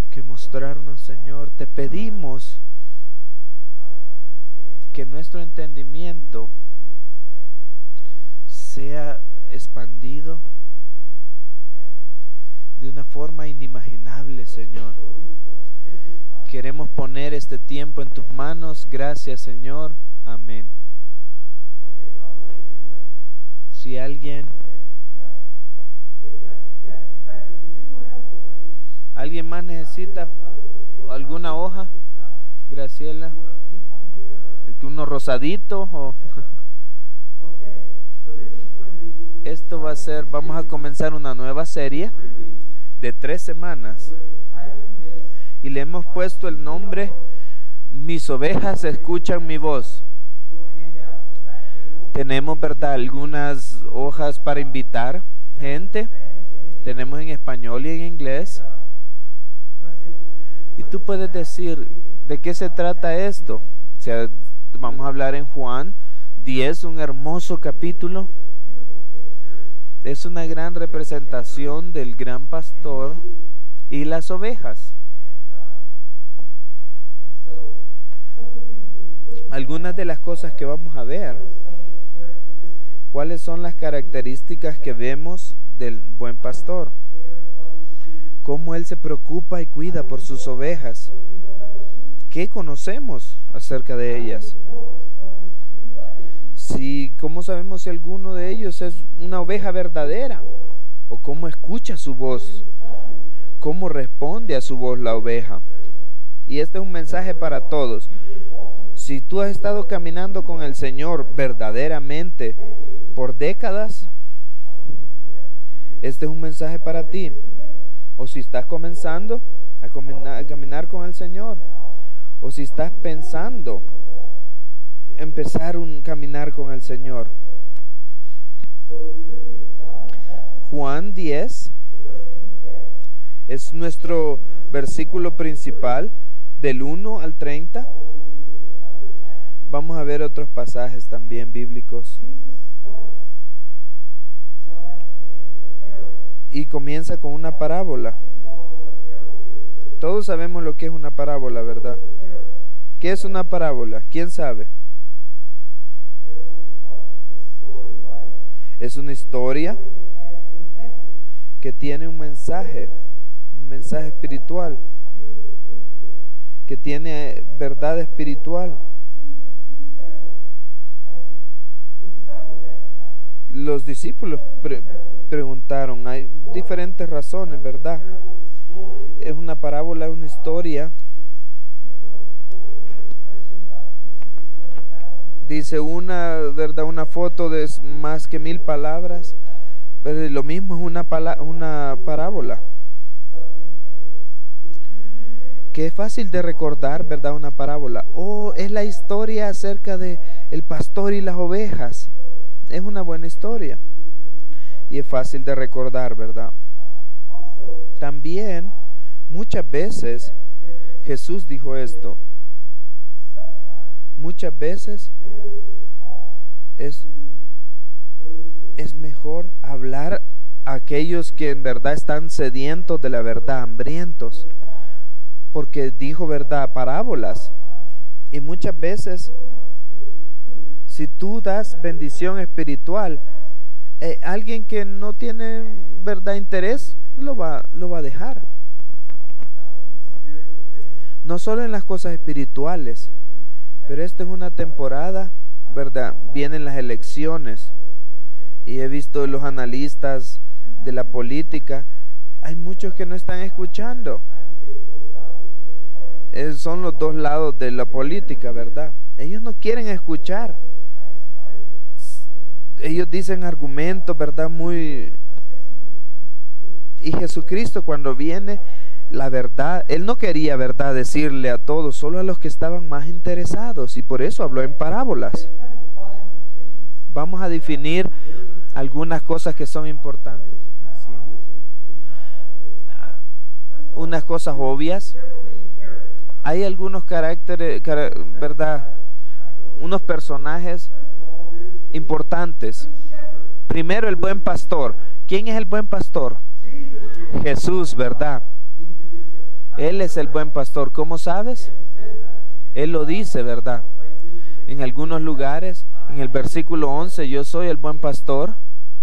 que mostrarnos, Señor. Te pedimos que nuestro entendimiento sea expandido de una forma inimaginable, Señor. Queremos poner este tiempo en tus manos. Gracias, Señor. Amén. Si alguien más necesita alguna hoja, Graciela, uno rosadito o esto va a ser, vamos a comenzar una nueva serie de 3 semanas y le hemos puesto el nombre Mis ovejas escuchan mi voz. Tenemos, ¿verdad?, algunas hojas para invitar gente. Tenemos en español y en inglés. Y tú puedes decir, ¿de qué se trata esto? O sea, vamos a hablar en Juan 10, un hermoso capítulo. Es una gran representación del gran pastor y las ovejas. Algunas de las cosas que vamos a ver, ¿cuáles son las características que vemos del buen pastor? Cómo él se preocupa y cuida por sus ovejas. ¿Qué conocemos acerca de ellas? ¿Cómo sabemos si alguno de ellos es una oveja verdadera? ¿O cómo escucha su voz? ¿Cómo responde a su voz la oveja? Y este es un mensaje para todos. Si tú has estado caminando con el Señor verdaderamente por décadas, este es un mensaje para ti. O si estás comenzando a caminar con el Señor, o si estás pensando empezar un caminar con el Señor. Juan 10 es nuestro versículo principal, del 1 al 30. Vamos a ver otros pasajes también bíblicos. Y comienza con una parábola. Todos sabemos lo que es una parábola, ¿verdad? ¿Qué es una parábola? ¿Quién sabe? Es una historia que tiene un mensaje espiritual, que tiene verdad espiritual. Los discípulos preguntaron, hay diferentes razones, ¿verdad? Es una parábola, una historia. Dice una foto de más que 1000 palabras, pero lo mismo es una parábola. Que es fácil de recordar, ¿verdad? Una parábola. Es la historia acerca de el pastor y las ovejas. Es una buena historia. Y es fácil de recordar, ¿verdad? También, muchas veces, Jesús dijo esto. Muchas veces es mejor hablar a aquellos que en verdad están sedientos de la verdad, hambrientos. Porque dijo, ¿verdad?, parábolas. Y muchas veces, si tú das bendición espiritual, alguien que no tiene, ¿verdad?, interés, lo va a dejar. No solo en las cosas espirituales, pero esta es una temporada, ¿verdad? Vienen las elecciones y he visto los analistas de la política. Hay muchos que no están escuchando. Son los dos lados de la política, ¿verdad? Ellos no quieren escuchar. Ellos dicen argumentos, ¿verdad? Y Jesucristo, cuando viene, la verdad, Él no quería, ¿verdad?, decirle a todos, solo a los que estaban más interesados, y por eso habló en parábolas. Vamos a definir algunas cosas que son importantes. Unas cosas obvias. Hay algunos caracteres, ¿verdad?, unos personajes importantes. Primero, el buen pastor. ¿Quién es el buen pastor? Jesús, ¿verdad? Él es el buen pastor. ¿Cómo sabes? Él lo dice, ¿verdad? En algunos lugares, en el versículo 11, yo soy el buen pastor.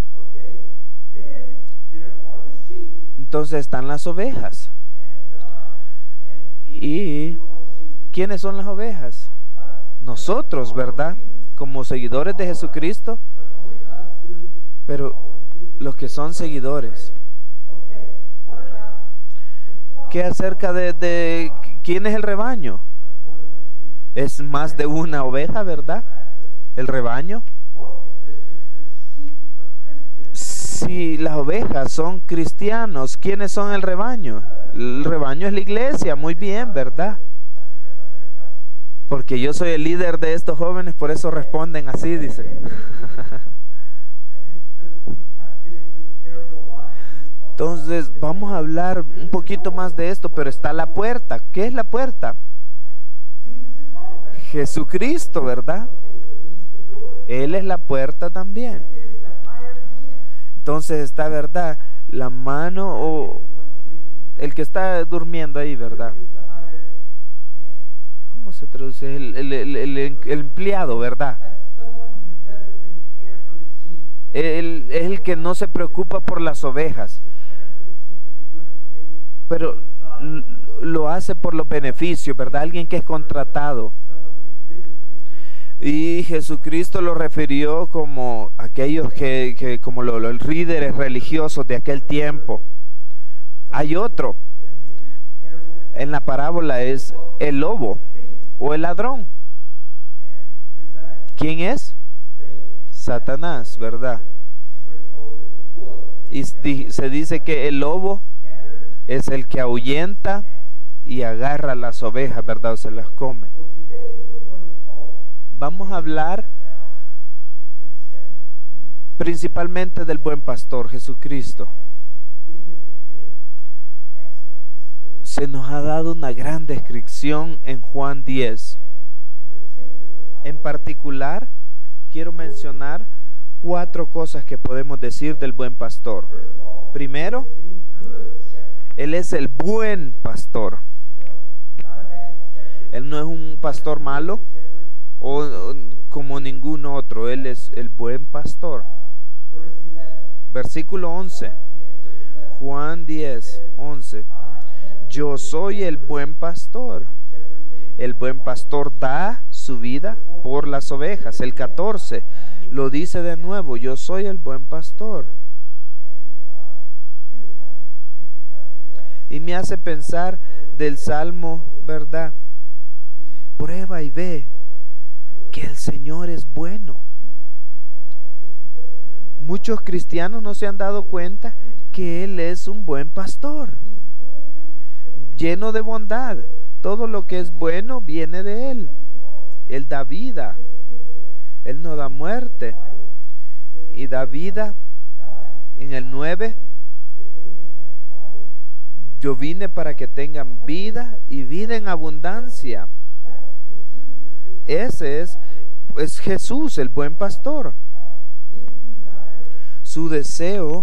Entonces están las ovejas. ¿Y quiénes son las ovejas? Nosotros, ¿verdad? Como seguidores de Jesucristo, pero los que son seguidores. ¿Qué acerca de quién es el rebaño? Es más de una oveja, ¿verdad? El rebaño. Si las ovejas son cristianos, ¿quiénes son el rebaño? El rebaño es la iglesia, muy bien, ¿verdad? Porque yo soy el líder de estos jóvenes, por eso responden así, dice. Entonces, vamos a hablar un poquito más de esto, pero está la puerta. ¿Qué es la puerta? Jesucristo, ¿verdad? Él es la puerta también. Entonces está, ¿verdad? La mano o el que está durmiendo ahí, ¿verdad? ¿Cómo se traduce? El empleado, ¿verdad? Él es el que no se preocupa por las ovejas, pero lo hace por los beneficios, ¿verdad? Alguien que es contratado. Y Jesucristo lo refirió como aquellos que como los líderes religiosos de aquel tiempo. Hay otro. En la parábola es el lobo o el ladrón. ¿Quién es? Satanás, ¿verdad? Y se dice que el lobo es el que ahuyenta y agarra las ovejas, ¿verdad? O se las come. Vamos a hablar principalmente del buen pastor, Jesucristo. Se nos ha dado una gran descripción en Juan 10. En particular, quiero mencionar 4 cosas que podemos decir del buen pastor. Primero, Él es el buen pastor. Él no es un pastor malo o como ningún otro. Él es el buen pastor. Versículo 11. Juan 10, 11. Yo soy el buen pastor. El buen pastor da su vida por las ovejas. El 14 lo dice de nuevo. Yo soy el buen pastor. Y me hace pensar del Salmo, ¿verdad? Prueba y ve que el Señor es bueno. Muchos cristianos no se han dado cuenta que Él es un buen pastor, lleno de bondad. Todo lo que es bueno viene de Él. Él da vida. Él no da muerte. Y da vida. En el 9, yo vine para que tengan vida y vida en abundancia. Ese es Jesús, el buen pastor. Su deseo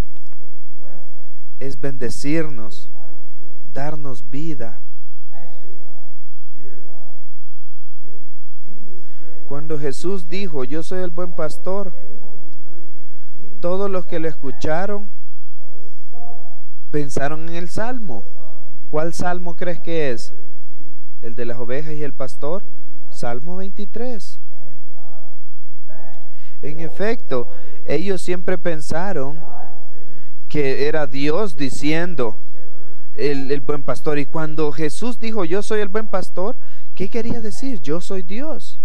es bendecirnos, darnos vida. Cuando Jesús dijo, yo soy el buen pastor, todos los que lo escucharon pensaron en el Salmo. ¿Cuál Salmo crees que es? ¿El de las ovejas y el pastor? Salmo 23. En efecto, ellos siempre pensaron que era Dios diciendo el buen pastor. Y cuando Jesús dijo, yo soy el buen pastor, ¿qué quería decir? Yo soy Dios.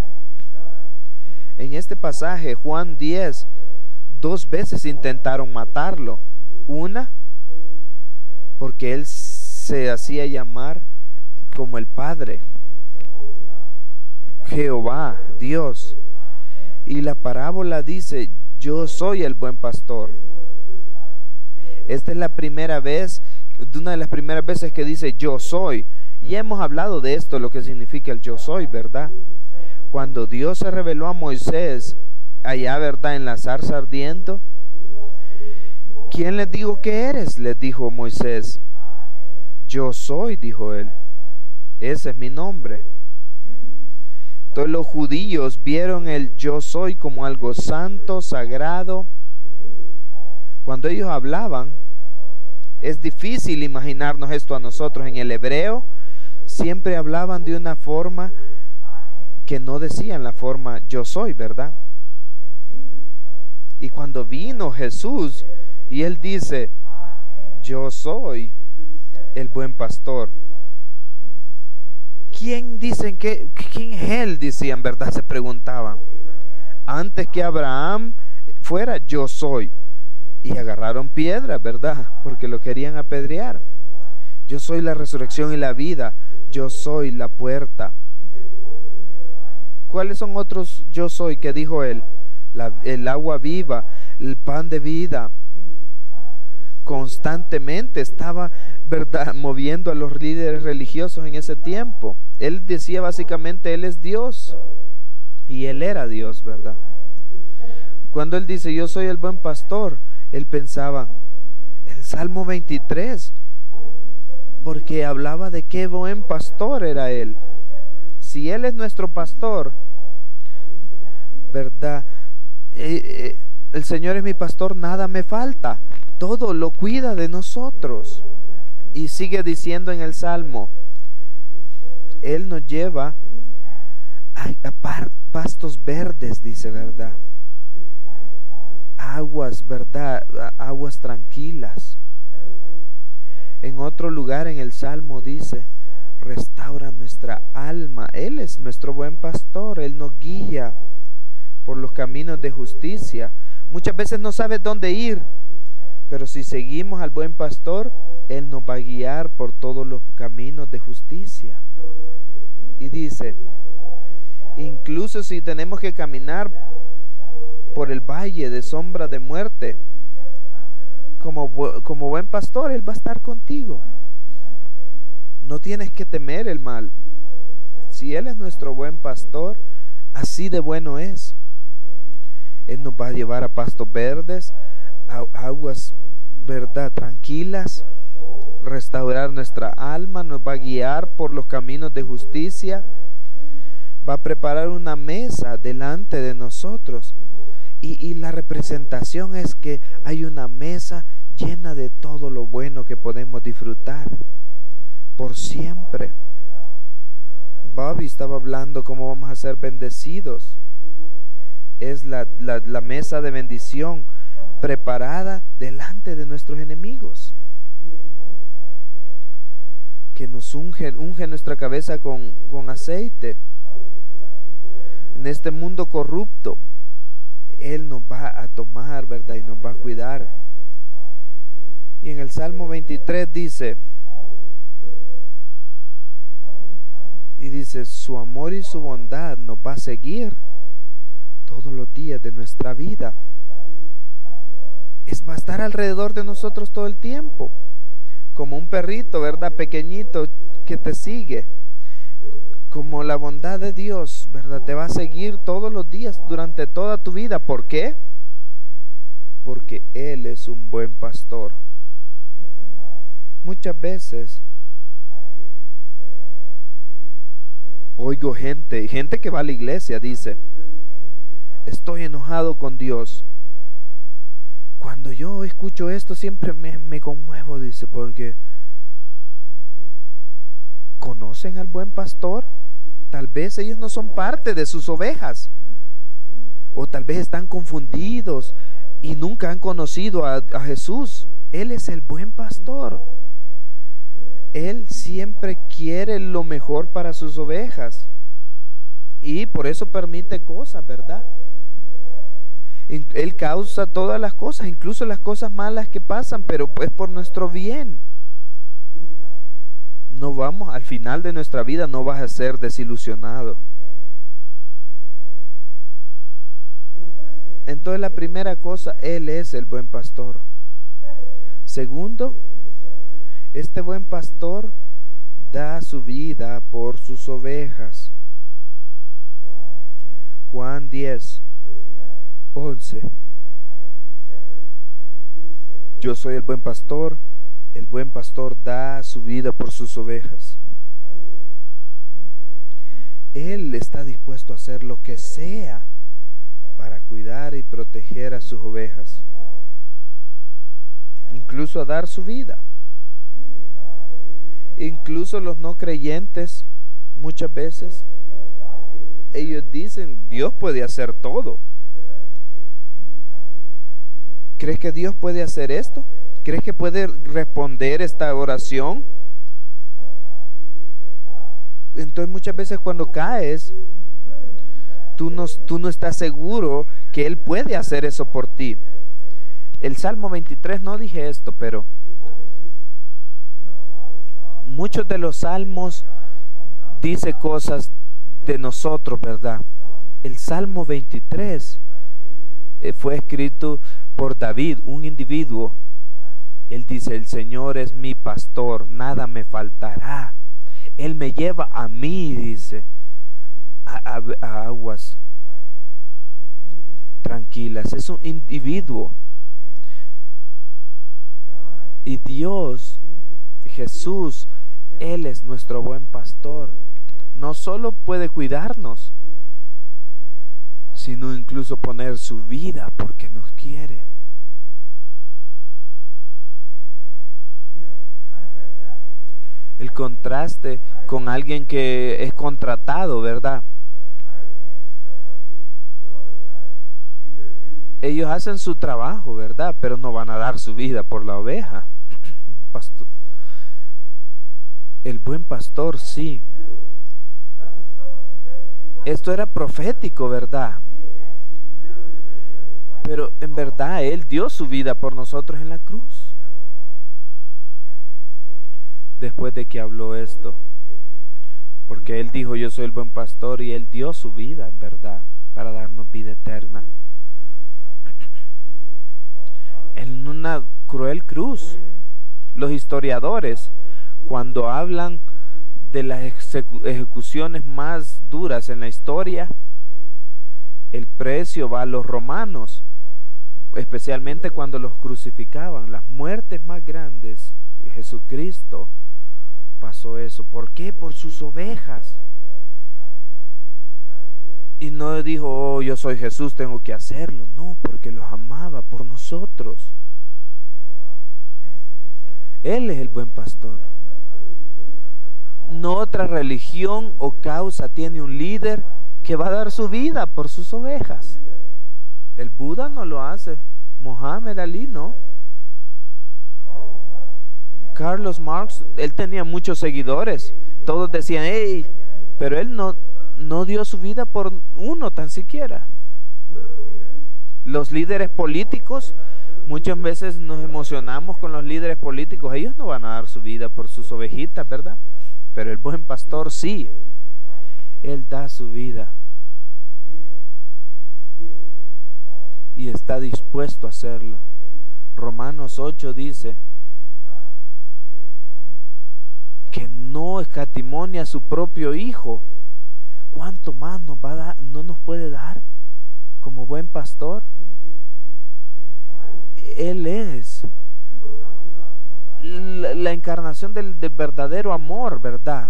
En este pasaje, Juan 10, 2 veces intentaron matarlo. Una, porque él se hacía llamar como el Padre, Jehová, Dios. Y la parábola dice, yo soy el buen pastor. Esta es la primera vez, una de las primeras veces que dice yo soy. Y hemos hablado de esto, lo que significa el yo soy, ¿verdad? Cuando Dios se reveló a Moisés, allá, ¿verdad? En la zarza ardiendo, ¿quién les dijo que eres? Les dijo Moisés, yo soy, dijo él. Ese es mi nombre. Entonces los judíos vieron el yo soy como algo santo, sagrado. Cuando ellos hablaban, es difícil imaginarnos esto a nosotros. En el hebreo siempre hablaban de una forma que no decían la forma yo soy, ¿verdad? Y cuando vino Jesús y él dice, yo soy el buen pastor. ¿Quién es él? Decían, ¿verdad? Se preguntaban. Antes que Abraham fuera, yo soy. Y agarraron piedras, ¿verdad? Porque lo querían apedrear. Yo soy la resurrección y la vida. Yo soy la puerta. ¿Cuáles son otros yo soy que dijo él? El agua viva, el pan de vida. Constantemente estaba, ¿verdad?, moviendo a los líderes religiosos en ese tiempo. Él decía básicamente, él es Dios. Y él era Dios, ¿verdad? Cuando él dice, yo soy el buen pastor, él pensaba, el Salmo 23, porque hablaba de qué buen pastor era él. Si él es nuestro pastor, ¿verdad? El Señor es mi pastor, nada me falta. Todo lo cuida de nosotros. Y sigue diciendo en el Salmo, Él nos lleva a pastos verdes, dice, ¿verdad? Aguas, ¿verdad? Aguas tranquilas. En otro lugar en el Salmo dice, restaura nuestra alma. Él es nuestro buen pastor. Él nos guía por los caminos de justicia. Muchas veces no sabes dónde ir, pero si seguimos al buen pastor, Él nos va a guiar por todos los caminos de justicia. Y dice, incluso si tenemos que caminar por el valle de sombra de muerte, como buen pastor, Él va a estar contigo. No tienes que temer el mal. Si Él es nuestro buen pastor, así de bueno es. Él nos va a llevar a pastos verdes, a aguas, ¿verdad?, tranquilas, restaurar nuestra alma, nos va a guiar por los caminos de justicia, va a preparar una mesa delante de nosotros. Y la representación es que hay una mesa llena de todo lo bueno que podemos disfrutar por siempre. Bobby estaba hablando cómo vamos a ser bendecidos. Es la mesa de bendición preparada delante de nuestros enemigos, que nos unge nuestra cabeza con aceite. En este mundo corrupto, Él nos va a tomar, ¿verdad?, y nos va a cuidar. Y en el Salmo 23 dice, su amor y su bondad nos va a seguir todos los días de nuestra vida. Va a estar alrededor de nosotros todo el tiempo, como un perrito, ¿verdad?, pequeñito que te sigue. Como la bondad de Dios, ¿verdad?, te va a seguir todos los días durante toda tu vida. ¿Por qué? Porque Él es un buen pastor. Muchas veces oigo gente que va a la iglesia, dice, estoy enojado con Dios. Cuando yo escucho esto siempre me conmuevo, dice, porque ¿conocen al buen pastor? Tal vez ellos no son parte de sus ovejas, o tal vez están confundidos y nunca han conocido a Jesús. Él es el buen pastor. Él siempre quiere lo mejor para sus ovejas y por eso permite cosas, ¿verdad? Él causa todas las cosas, incluso las cosas malas que pasan, pero es por nuestro bien. No vamos, al final de nuestra vida no vas a ser desilusionado. Entonces la primera cosa, Él es el buen pastor. Segundo, este buen pastor da su vida por sus ovejas. Juan 10:11. Yo soy el buen pastor, El buen pastor da su vida por sus ovejas. Él está dispuesto a hacer lo que sea para cuidar y proteger a sus ovejas, incluso a dar su vida. Incluso los no creyentes, muchas veces, ellos dicen, Dios puede hacer todo. ¿Crees que Dios puede hacer esto? ¿Crees que puede responder esta oración? Entonces muchas veces cuando caes, tú no estás seguro que Él puede hacer eso por ti. El Salmo 23, no dije esto, pero muchos de los salmos dice cosas de nosotros, ¿verdad? El Salmo 23 fue escrito por David, un individuo. Él dice, el Señor es mi pastor, nada me faltará. Él me lleva a mí, dice, a aguas tranquilas. Es un individuo. Y Dios, Jesús, Él es nuestro buen pastor. No solo puede cuidarnos, sino incluso poner su vida porque nos quiere. El contraste con alguien que es contratado, ¿verdad? Ellos hacen su trabajo, ¿verdad? Pero no van a dar su vida por la oveja. El buen pastor, sí. Esto era profético, ¿verdad? Pero en verdad Él dio su vida por nosotros en la cruz. Después de que habló esto, porque Él dijo, yo soy el buen pastor, y Él dio su vida en verdad para darnos vida eterna en una cruel cruz. Los historiadores, cuando hablan de las ejecuciones más duras en la historia, el precio va a los romanos, especialmente cuando los crucificaban. Las muertes más grandes, Jesucristo pasó eso. ¿Por qué? Por sus ovejas. Y no dijo, oh, yo soy Jesús, tengo que hacerlo. No, porque los amaba por nosotros. Él es el buen pastor. No otra religión o causa tiene un líder que va a dar su vida por sus ovejas. El Buda no lo hace. Mohammed Ali no. Carlos Marx, él tenía muchos seguidores. Todos decían, hey, pero él no dio su vida por uno tan siquiera. Los líderes políticos, muchas veces nos emocionamos con los líderes políticos. Ellos no van a dar su vida por sus ovejitas, ¿verdad? Pero el buen pastor sí. Él da su vida. Y está dispuesto a hacerlo. Romanos 8 dice que no escatimonia a su propio Hijo. ¿Cuánto más nos va a dar, no nos puede dar como buen pastor? Él es la encarnación del verdadero amor, ¿verdad?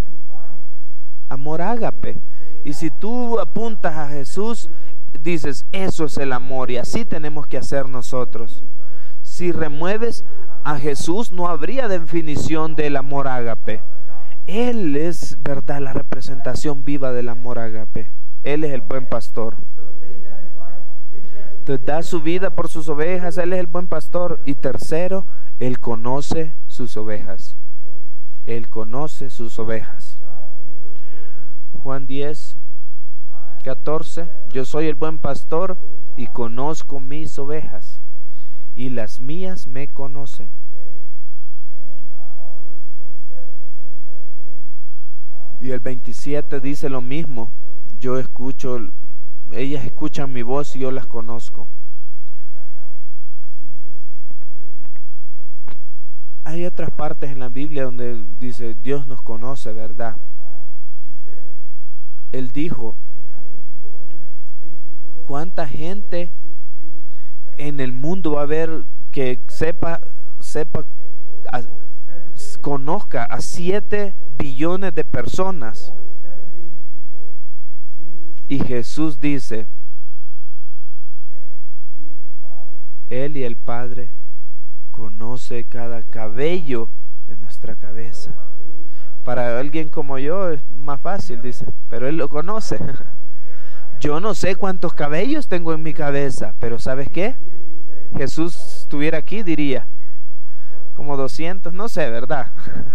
Amor ágape. Y si tú apuntas a Jesús, dices, eso es el amor, y así tenemos que hacer nosotros. Si remueves a Jesús, no habría definición del amor ágape. Él es, ¿verdad?, la representación viva del amor ágape. Él es el buen pastor. Entonces, da su vida por sus ovejas. Él es el buen pastor. Y tercero, Él conoce sus ovejas. Él conoce sus ovejas. Juan 10, 14. Yo soy el buen pastor y conozco mis ovejas, y las mías me conocen. Y el 27 dice lo mismo. Yo escucho, ellas escuchan mi voz y yo las conozco. Hay otras partes en la Biblia donde dice Dios nos conoce, ¿verdad? Él dijo, ¿cuánta gente en el mundo va a haber que sepa conozca a 7 billones de personas. Y Jesús dice, Él y el Padre conoce cada cabello de nuestra cabeza. Para alguien como yo es más fácil, dice, pero Él lo conoce. Yo no sé cuántos cabellos tengo en mi cabeza, pero ¿sabes qué? Jesús estuviera aquí, diría, como 200, no sé, ¿verdad?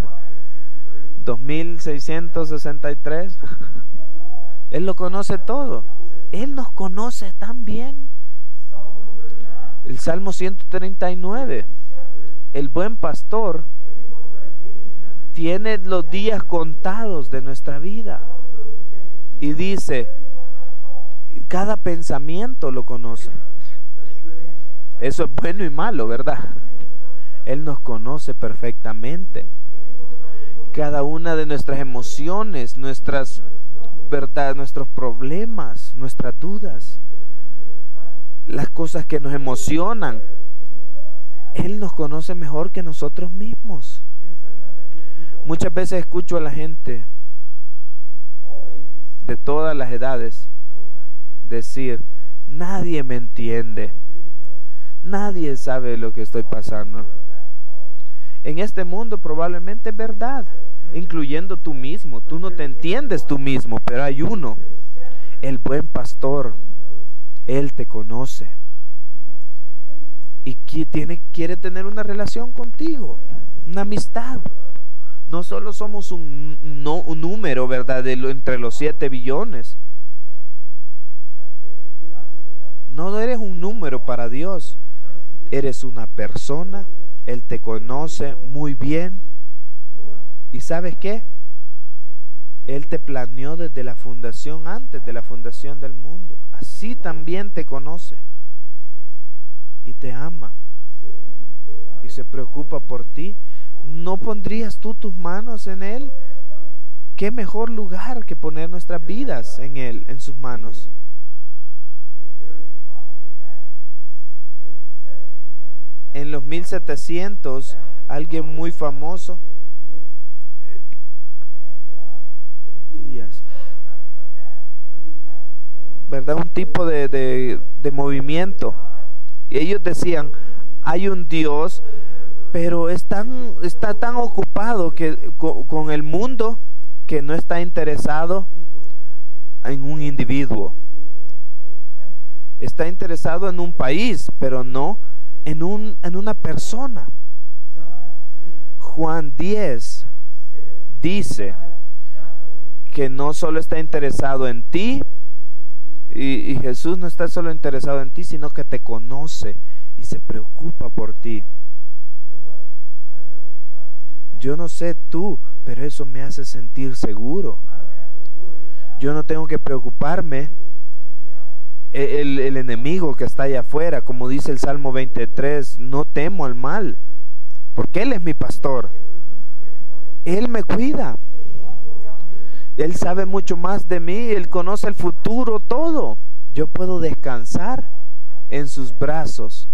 2663. Él lo conoce todo. Él nos conoce tan bien. El Salmo 139. El buen pastor tiene los días contados de nuestra vida. Y dice, cada pensamiento lo conoce. Eso es bueno y malo, ¿verdad? Él nos conoce perfectamente. Cada una de nuestras emociones, nuestras verdades, nuestros problemas, nuestras dudas, las cosas que nos emocionan, Él nos conoce mejor que nosotros mismos. Muchas veces escucho a la gente de todas las edades decir, nadie me entiende, nadie sabe lo que estoy pasando. En este mundo probablemente es verdad, incluyendo tú mismo. Tú no te entiendes tú mismo, pero hay uno, el buen pastor. Él te conoce y quiere tener una relación contigo, una amistad. No solo somos un número, ¿verdad?, entre los 7 billones. No eres un número para Dios. Eres una persona. Él te conoce muy bien. ¿Y sabes qué? Él te planeó desde la fundación, antes de la fundación del mundo. Así también te conoce. Y te ama. Y se preocupa por ti. ¿No pondrías tú tus manos en Él? ¿Qué mejor lugar que poner nuestras vidas en Él, en sus manos? En los 1700, alguien muy famoso, ¿verdad? Un tipo de movimiento. Y ellos decían, hay un Dios, pero está tan ocupado con el mundo que no está interesado en un individuo. Está interesado en un país, pero no en una persona. Juan 10 dice que no solo está interesado en ti, y Jesús no está solo interesado en ti, sino que te conoce y se preocupa por ti. Yo no sé tú, pero eso me hace sentir seguro. Yo no tengo que preocuparme el enemigo que está allá afuera, como dice el Salmo 23, no temo al mal, porque Él es mi pastor. Él me cuida. Él sabe mucho más de mí, Él conoce el futuro, todo. Yo puedo descansar en sus brazos.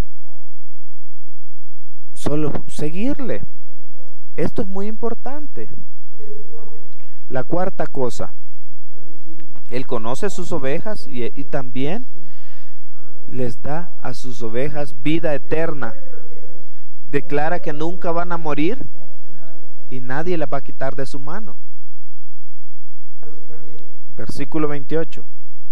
Solo seguirle. Esto es muy importante. La cuarta cosa, Él conoce sus ovejas y también les da a sus ovejas vida eterna. Declara que nunca van a morir y nadie las va a quitar de su mano. Versículo 28.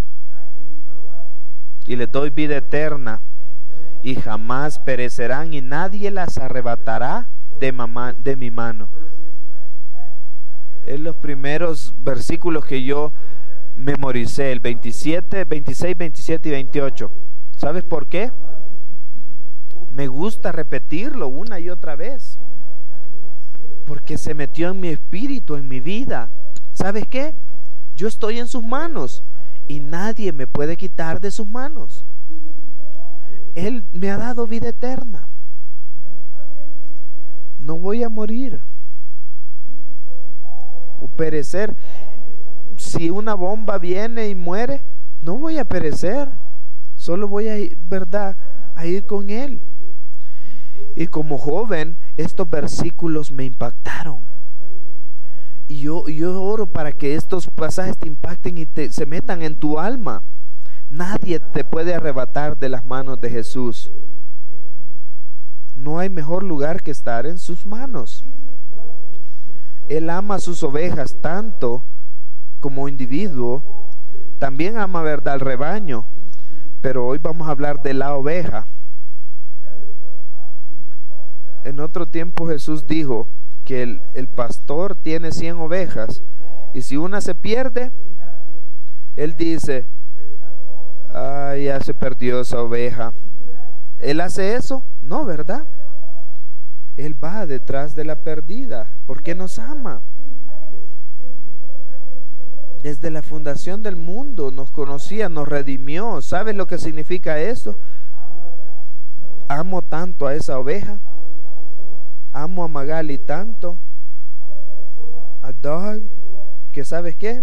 Y les doy vida eterna y jamás perecerán y nadie las arrebatará de mi mano. En los primeros versículos que yo memoricé, el 27, 26, 27 y 28. ¿Sabes por qué? Me gusta repetirlo una y otra vez, porque se metió en mi espíritu, en mi vida. ¿Sabes qué? Yo estoy en sus manos y nadie me puede quitar de sus manos. Él me ha dado vida eterna. No voy a morir o perecer. Si una bomba viene y muere, no voy a perecer. Solo voy a ir, ¿verdad?, a ir con Él. Y como joven, estos versículos me impactaron. Y yo oro para que estos pasajes te impacten y se metan en tu alma. Nadie te puede arrebatar de las manos de Jesús. No hay mejor lugar que estar en sus manos. Él ama a sus ovejas tanto como individuo. También ama, ¿verdad?, al rebaño. Pero hoy vamos a hablar de la oveja. En otro tiempo Jesús dijo que el pastor tiene 100 ovejas. Y si una se pierde, Él dice: ay, ya se perdió esa oveja. ¿Él hace eso? No, ¿verdad? Él va detrás de la perdida porque nos ama. Desde la fundación del mundo nos conocía, nos redimió. ¿Sabes lo que significa eso? Amo tanto a esa oveja. Amo a Magali tanto. A Doug. Que ¿sabes qué?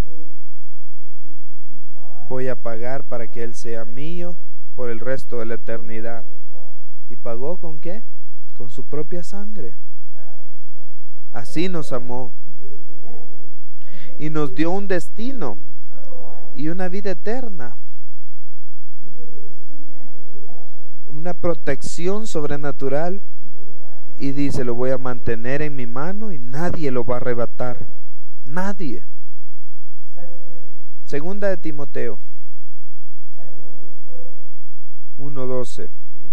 Voy a pagar para que él sea mío por el resto de la eternidad. ¿Y pagó con qué? Con su propia sangre. Así nos amó. Y nos dio un destino y una vida eterna. Una protección sobrenatural. Y dice: lo voy a mantener en mi mano y nadie lo va a arrebatar. Nadie. Segunda de Timoteo 1:12.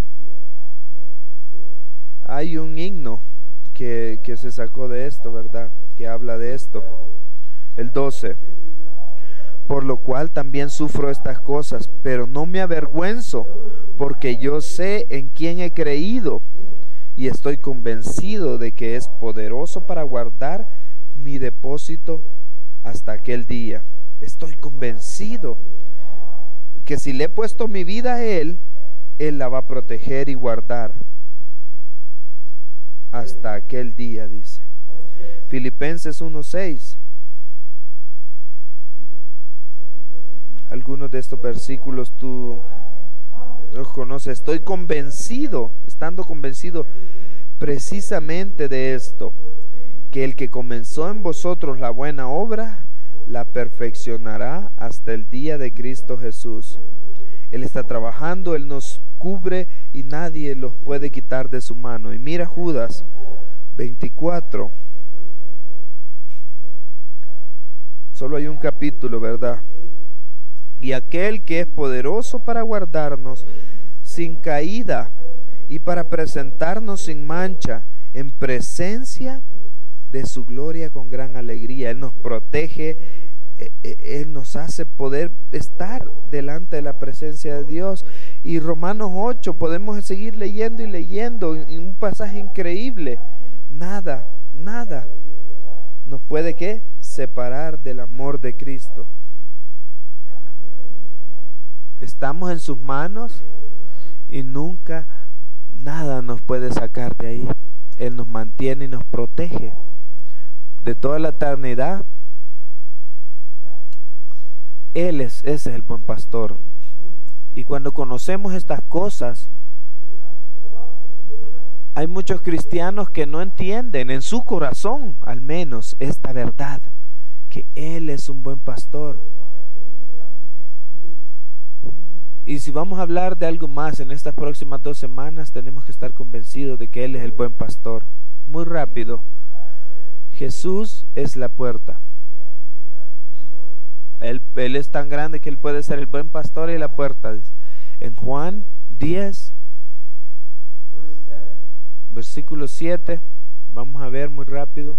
Hay un himno que se sacó de esto, ¿verdad?, que habla de esto. El 12. Por lo cual también sufro estas cosas, pero no me avergüenzo, porque yo sé en quién he creído y estoy convencido de que es poderoso para guardar mi depósito hasta aquel día. Estoy convencido que si le he puesto mi vida a Él, Él la va a proteger y guardar hasta aquel día, dice. Filipenses 1:6. Algunos de estos versículos tú los conoces. Estoy convencido, estando convencido precisamente de esto, que el que comenzó en vosotros la buena obra, la perfeccionará hasta el día de Cristo Jesús. Él está trabajando, Él nos cubre y nadie los puede quitar de su mano. Y mira Judas 24. Solo hay un capítulo, ¿verdad? Y aquel que es poderoso para guardarnos sin caída y para presentarnos sin mancha en presencia de su gloria con gran alegría. Él nos protege, Él nos hace poder estar delante de la presencia de Dios. Y Romanos 8, podemos seguir leyendo y leyendo, en un pasaje increíble. Nada nos puede, ¿qué?, separar del amor de Cristo. Estamos en sus manos y nunca nada nos puede sacar de ahí. Él nos mantiene y nos protege de toda la eternidad. Ese es el buen pastor. Y cuando conocemos estas cosas, hay muchos cristianos que no entienden en su corazón, al menos, esta verdad, que Él es un buen pastor. Y si vamos a hablar de algo más en estas próximas 2 semanas, tenemos que estar convencidos de que Él es el buen pastor. Muy rápido. Jesús es la puerta. Él es tan grande que Él puede ser el buen pastor y la puerta. En Juan 10, versículo 7, vamos a ver muy rápido.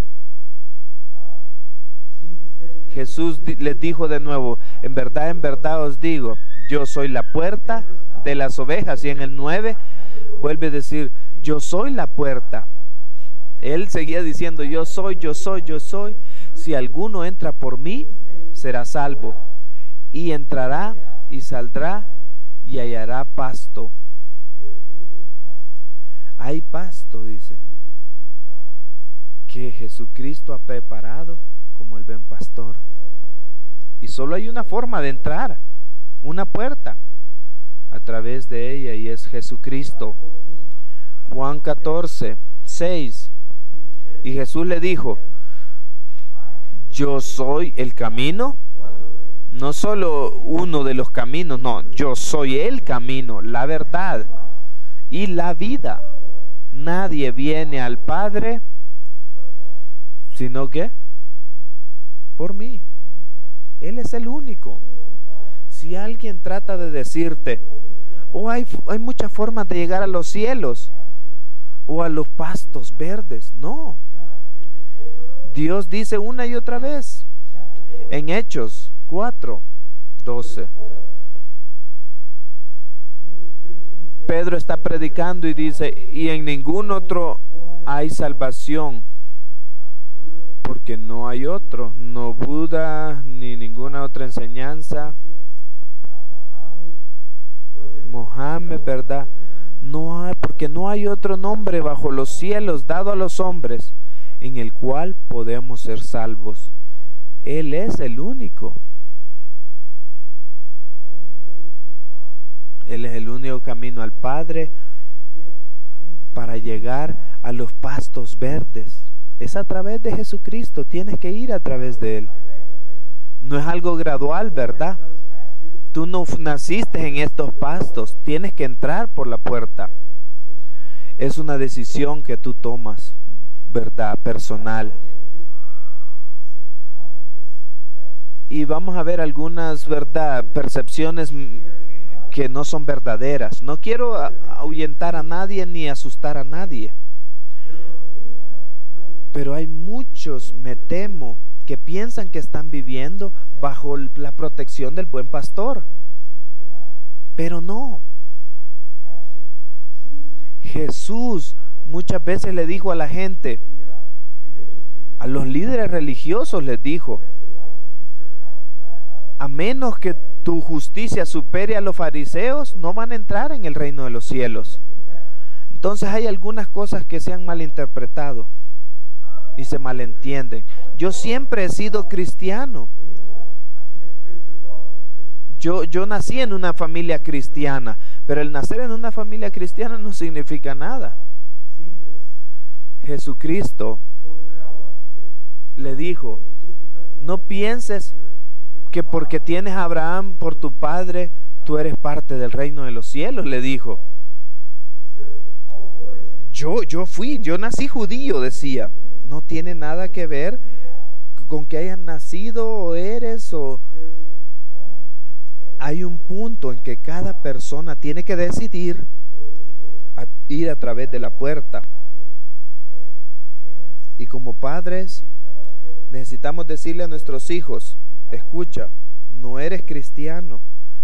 Jesús les dijo de nuevo: en verdad os digo, yo soy la puerta de las ovejas. Y en el 9 vuelve a decir: yo soy la puerta. Él seguía diciendo: yo soy. Si alguno entra por mí, será salvo, y entrará y saldrá y hallará pasto. Hay pasto, dice, que Jesucristo ha preparado como el buen pastor. Y solo hay una forma de entrar, una puerta, a través de ella, y es Jesucristo. Juan 14, 6. Y Jesús le dijo: yo soy el camino. No solo uno de los caminos, no, yo soy el camino, la verdad y la vida. Nadie viene al Padre sino que por mí. Él es el único. Si alguien trata de decirte, hay muchas formas de llegar a los cielos o a los pastos verdes, no. Dios dice una y otra vez en Hechos 4:12. Pedro está predicando y dice: y en ningún otro hay salvación, porque no hay otro, no Buda ni ninguna otra enseñanza, Mohammed, ¿verdad? No hay, porque no hay otro nombre bajo los cielos dado a los hombres en el cual podemos ser salvos. Él es el único. Él es el único camino al Padre para llegar a los pastos verdes. Es a través de Jesucristo, tienes que ir a través de Él. No es algo gradual, ¿verdad? Tú no naciste en estos pastos, tienes que entrar por la puerta. Es una decisión que tú tomas, ¿verdad? Personal. Y vamos a ver algunas, ¿verdad?, percepciones que no son verdaderas. No quiero ahuyentar a nadie ni asustar a nadie, pero hay muchos, me temo, que piensan que están viviendo bajo la protección del buen pastor, pero no. Jesús muchas veces le dijo a la gente, a los líderes religiosos les dijo: a menos que tu justicia supere a los fariseos, no van a entrar en el reino de los cielos. Entonces hay algunas cosas que se han malinterpretado y se malentienden. Yo siempre he sido cristiano. Yo nací en una familia cristiana, pero el nacer en una familia cristiana no significa nada. Jesucristo le dijo: no pienses que porque tienes a Abraham por tu padre, tú eres parte del reino de los cielos, le dijo. Yo nací judío, decía. No tiene nada que ver con que hayas nacido o eres o... Hay un punto en que cada persona tiene que decidir ir a través de la puerta. Y como padres, necesitamos decirle a nuestros hijos: escucha, no eres cristiano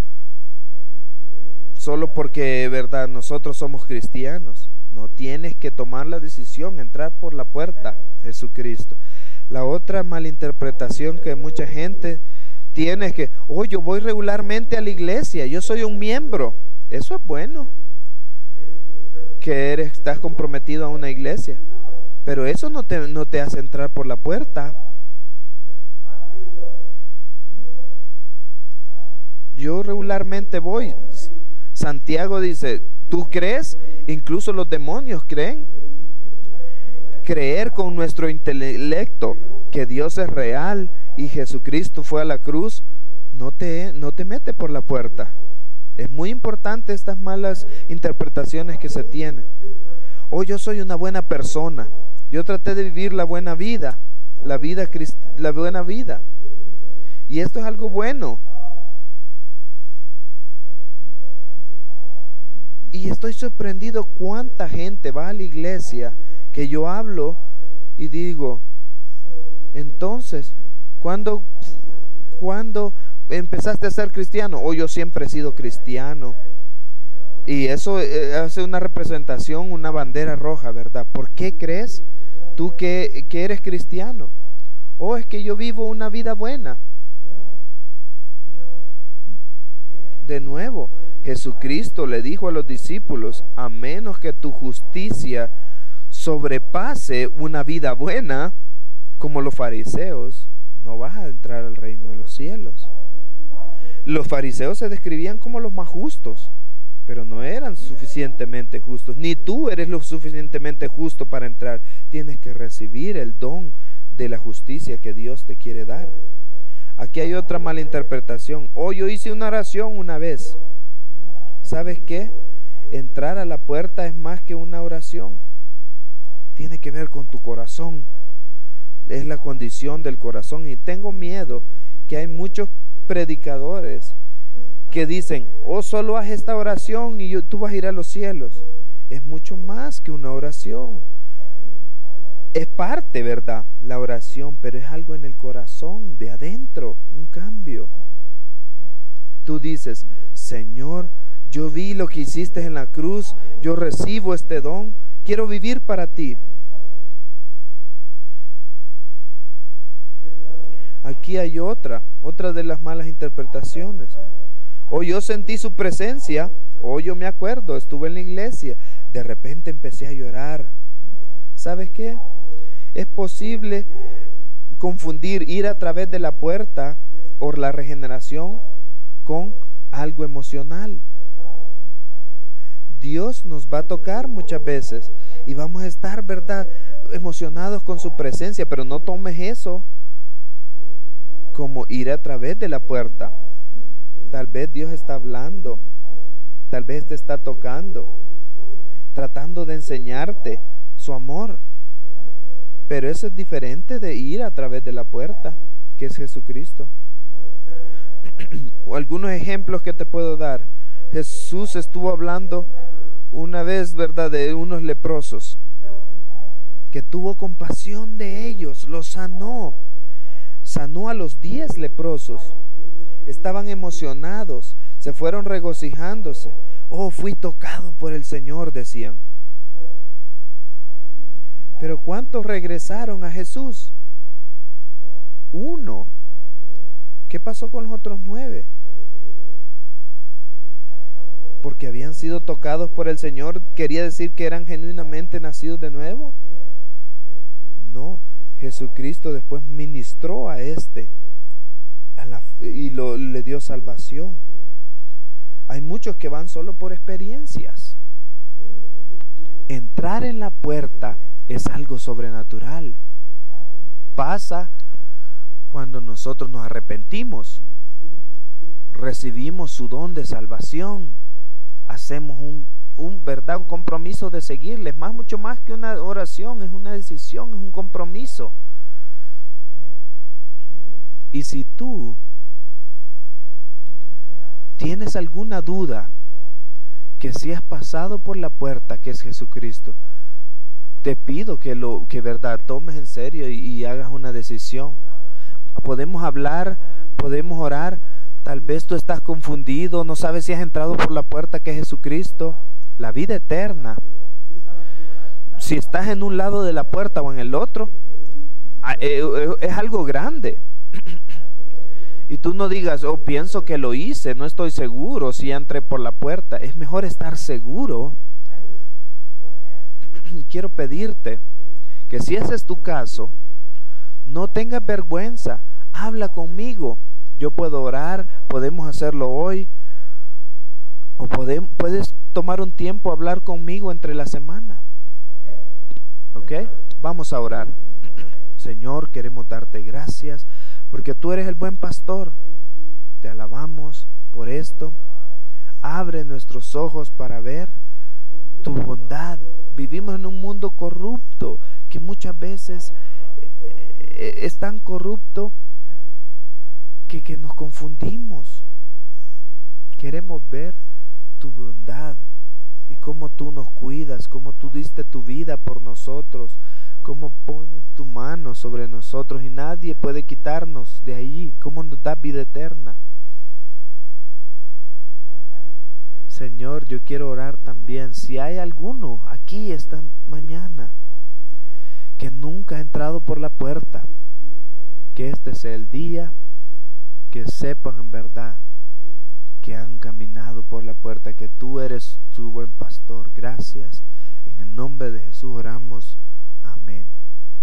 solo porque, ¿verdad?, nosotros somos cristianos. No, tienes que tomar la decisión, entrar por la puerta, Jesucristo. La otra malinterpretación que mucha gente tiene es que: yo voy regularmente a la iglesia, yo soy un miembro. Eso es bueno, que estás comprometido a una iglesia, pero eso no te hace entrar por la puerta. Yo regularmente voy. Santiago dice: ¿tú crees? Incluso los demonios creen. Creer con nuestro intelecto que Dios es real y Jesucristo fue a la cruz no te mete por la puerta. Es muy importante estas malas interpretaciones que se tienen. Yo soy una buena persona, yo traté de vivir la buena vida, la buena vida, y esto es algo bueno. Y estoy sorprendido cuánta gente va a la iglesia, que yo hablo y digo: entonces, ¿cuándo empezaste a ser cristiano? Yo siempre he sido cristiano. Y eso hace una representación, una bandera roja, ¿verdad? ¿Por qué crees tú que eres cristiano? Es que yo vivo una vida buena. De nuevo, Jesucristo le dijo a los discípulos: a menos que tu justicia sobrepase una vida buena, como los fariseos, no vas a entrar al reino de los cielos. Los fariseos se describían como los más justos, pero no eran suficientemente justos, ni tú eres lo suficientemente justo para entrar. Tienes que recibir el don de la justicia que Dios te quiere dar. Aquí hay otra mala interpretación. Yo hice una oración una vez. ¿Sabes qué? Entrar a la puerta es más que una oración. Tiene que ver con tu corazón. Es la condición del corazón. Y tengo miedo que hay muchos predicadores que dicen, solo haz esta oración y tú vas a ir a los cielos. Es mucho más que una oración. Es parte, ¿verdad? La oración, pero es algo en el corazón, de adentro, un cambio. Tú dices, Señor, yo vi lo que hiciste en la cruz, yo recibo este don, quiero vivir para ti. Aquí hay otra de las malas interpretaciones. Yo sentí su presencia, yo me acuerdo, estuve en la iglesia, de repente empecé a llorar. ¿Sabes qué? Es posible confundir ir a través de la puerta o la regeneración con algo emocional. Dios nos va a tocar muchas veces y vamos a estar, ¿verdad?, emocionados con su presencia, pero no tomes eso como ir a través de la puerta. Tal vez Dios está hablando, tal vez te está tocando, tratando de enseñarte su amor. Pero eso es diferente de ir a través de la puerta, que es Jesucristo. Algunos ejemplos que te puedo dar. Jesús estuvo hablando una vez, ¿verdad?, de unos leprosos, que tuvo compasión de ellos, los sanó. Sanó a los 10 leprosos. Estaban emocionados, se fueron regocijándose. Fui tocado por el Señor, decían. Pero ¿cuántos regresaron a Jesús? 1. ¿Qué pasó con los otros 9? Porque habían sido tocados por el Señor, ¿quería decir que eran genuinamente nacidos de nuevo? No, Jesucristo después ministró a le dio salvación. Hay muchos que van solo por experiencias. Entrar en la puerta es algo sobrenatural. Pasa cuando nosotros nos arrepentimos, recibimos su don de salvación, hacemos un compromiso de seguirles, mucho más que una oración, es una decisión, es un compromiso. Y si tú tienes alguna duda que si has pasado por la puerta que es Jesucristo, te pido que verdad tomes en serio y hagas una decisión. Podemos hablar, podemos orar. Tal vez tú estás confundido, no sabes si has entrado por la puerta que es Jesucristo, la vida eterna. Si estás en un lado de la puerta o en el otro, es algo grande. Y tú no digas, pienso que lo hice, no estoy seguro si entré por la puerta. Es mejor estar seguro. Quiero pedirte que si ese es tu caso, no tengas vergüenza, habla conmigo. Yo puedo orar, podemos hacerlo hoy, o puedes tomar un tiempo a hablar conmigo entre la semana. ¿Ok? Vamos a orar. Señor, queremos darte gracias porque tú eres el buen pastor. Te alabamos por esto. Abre nuestros ojos para ver tu bondad. Vivimos en un mundo corrupto que muchas veces es tan corrupto que nos confundimos. Queremos ver tu bondad y cómo tú nos cuidas, cómo tú diste tu vida por nosotros, cómo pones tu mano sobre nosotros y nadie puede quitarnos de ahí, cómo nos da vida eterna. Señor, yo quiero orar también, si hay alguno aquí esta mañana que nunca ha entrado por la puerta, que este sea el día que sepan en verdad que han caminado por la puerta, que tú eres su buen pastor. Gracias. En el nombre de Jesús oramos. Amén.